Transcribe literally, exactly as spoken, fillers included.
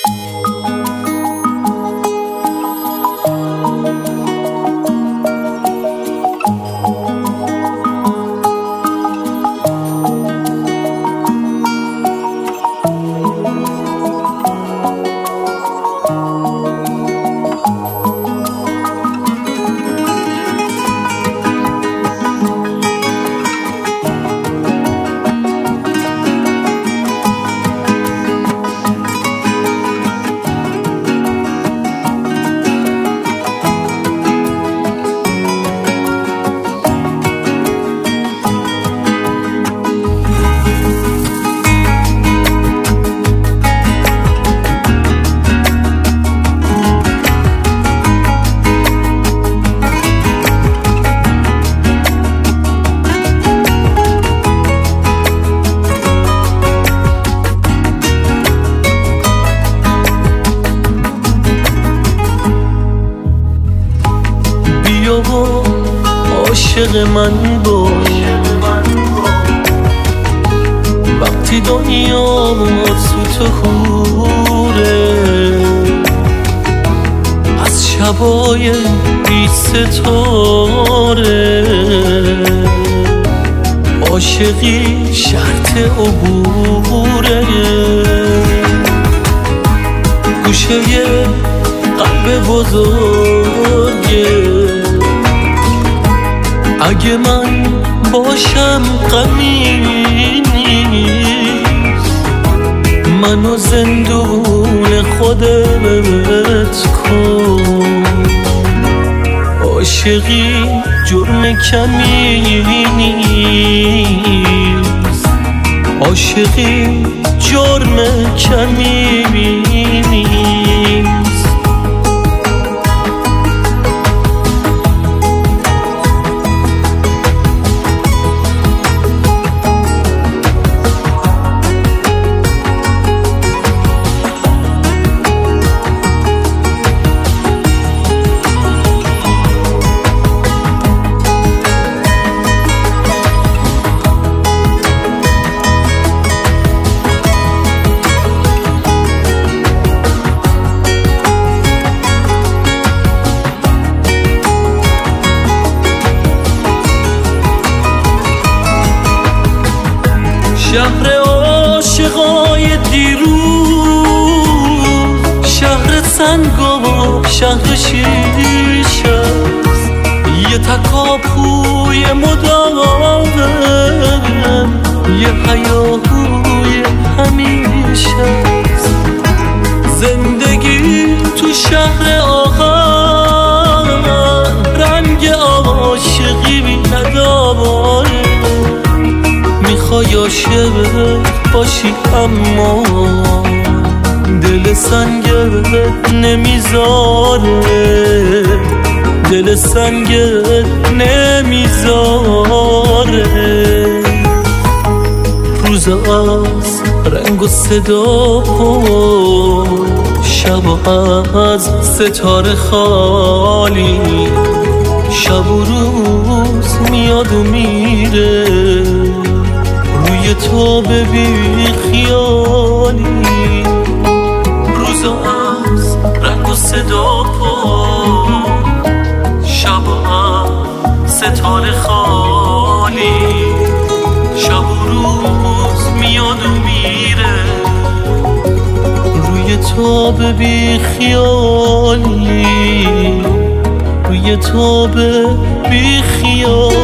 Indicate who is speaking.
Speaker 1: عاشق من باش وقتی دنیا تو خوره، از شبای بی ستاره عاشقی شرط عبوره. گوشه قلب بزرگه، اگه من باشم غمی نیست، منو زندون خودت کن. عاشقی جرم کمی نیست، عاشقی جرم کمی نیست. شهر عاشقای دیروز، شهر سنگ و شهر شیشه است، یه تکاپوی مداوم، یه هیاهوی همیشه است. زندگی تو شهر آهن رنگ عاشقی نداره. میخوای عاشق باشی اما دل سنگت نمیذاره، دل سنگت نمیذاره. روز از رنگ و صدا و شب از ستاره خالی، شب و روز میاد و میره، روی تو به بی خیالی. روز از رنگ و صدا پا، شب از ستاره خالی، شب و روز میاد و میره، روی تو به بی خیالی، روی تو به بی خیالی.